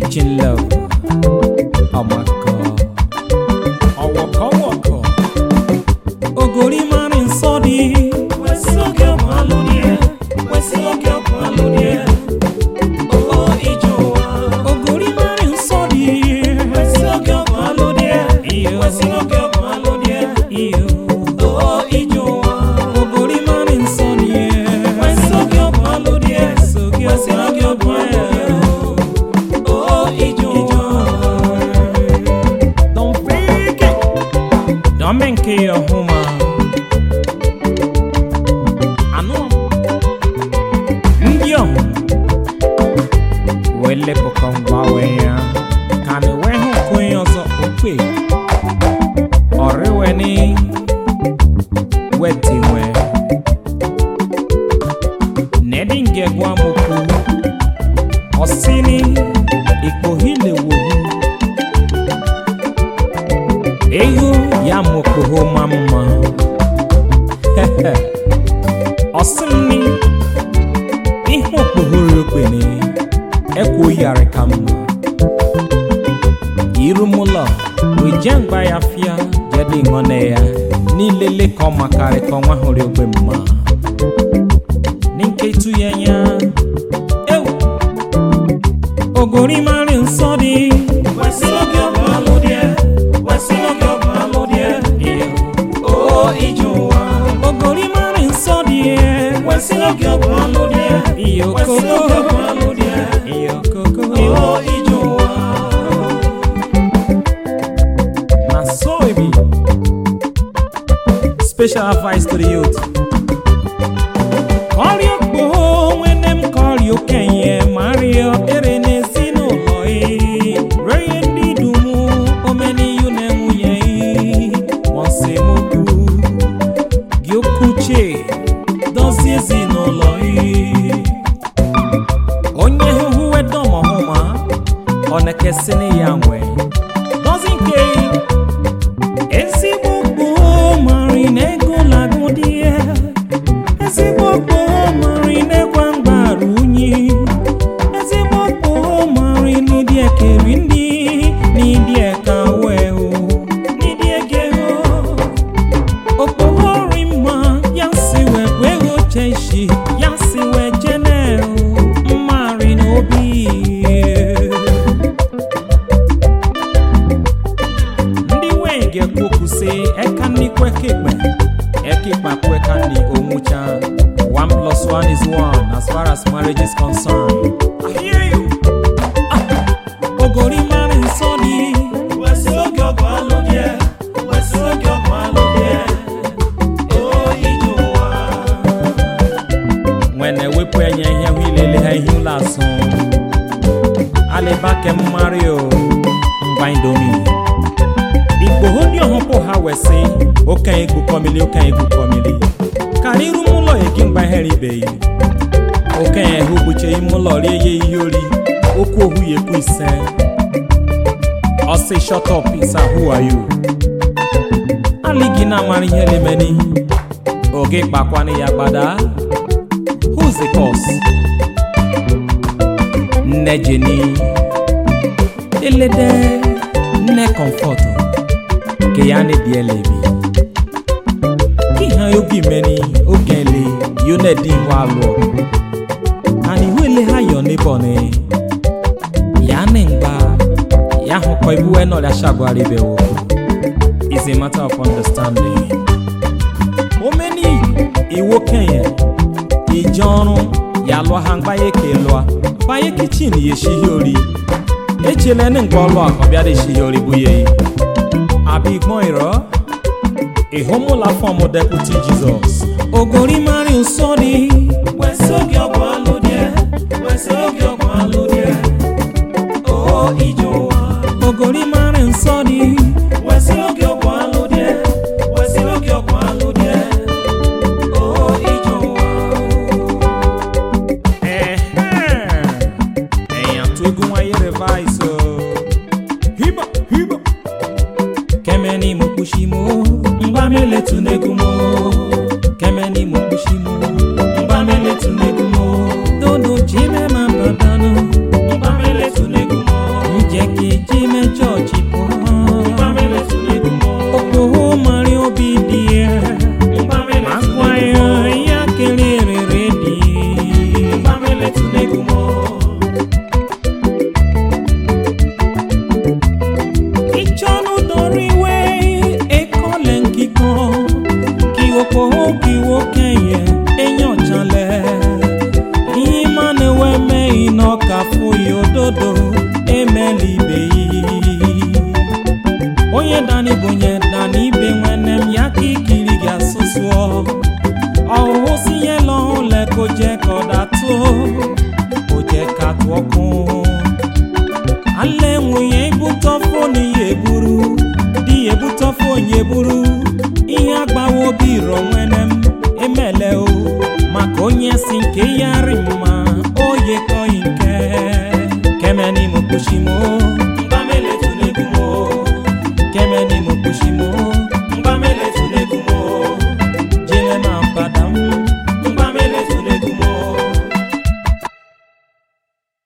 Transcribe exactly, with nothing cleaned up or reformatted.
Teaching love. Oh my God. Oh waka waka. Ogori man in sodi. Wesi oge malodie. Wesi oge malodie. Oh ijowa. Ogori man in sodi. Wesi oge malodie. Wesi oge malodie. Oh ijowa. Ogori man in sodi. Wesi oge malodie. Wesi oge malodie. Amenke yo huma ano ndio wele pokongwa weya kane we hu kun ozo ope orewe ni weti we nedinge gwa moku osini ikohile wo eyo ya moko mama osini ihu pohoro pene eko yare kama irumulo wejangba ya fia jadi ngone ya ni lele ko makare ko nwa hore ogbe mma ninke tu yenya ew ogori mari nsodi wasiloge malodie wasiloge Wesiloge malodie, iyo koko malodie, iyo koko, oh ijowa. Na so it be. Special advice to the youth. Call your boy when them call you Kenya Mario Erene Sino Loi. Reyendi dumu omeni yunemu yei. Monse moku gyokuche. Dosiezi no loi onye hu we domo homa onekesini yanwe dozinke esibobo marine go lagodie esibobo marine kwangbaru unyi esibobo marine die kerindi ni die kawe o ni die gero opohori ma yansiwe Cheshi yansi we jeneo marino obi ndi wenge kokuse ekani kwekekpe ekikpa kwekani omucha one plus one is one as far as marriage is concerned. I hear you. Ah. Ogori man in sodi wesiloge malodie wesiloge malodie. When we pray here, we lay here last song. Ale back Mario, bind me. If you hold your humble, how we say, okay, good family, okay, good family. Can you mulo again by Harry Bay? Okay, who would you mulo ye yori? Oko who ye please say? I'll say, shut up, Pisa, who are you? Aligina Mari Helimeni. Okay, Bakwani Yabada. Who's the cause? Nejeni Elede Ne comfort Keyane dielebi Kiha yogi meni Ogele Yone di walo Ani wele ha yo nebone Yane ngba Yaho kwa ibu eno la shago aribe wo. It's a matter of understanding. Omeni Iwo Kenya Ijono yalo hangba yeke loa ba yeke chin ye shihori echele ne ngolo akobia de shihori buye abi gboiro e homo la form deputy Jesus ogori mari usodi wesogi ogbalodie wesogi ogbalodie oh ijowa ogori mari usodi wesogi ogbalodie wesogi ogbalodie Kemeni mukushimo mbamele tunegumo Kemeni mukushimo mbamele tunegumo Dodo chile mambadano mbamele tunegumo libe onye dani bonye dani be nwenem ya kikiri ga susuo oh si yelo le ko je ko dato o je ka to okun ale nwunye ibutofo ni yeburu di ebutofo yeburu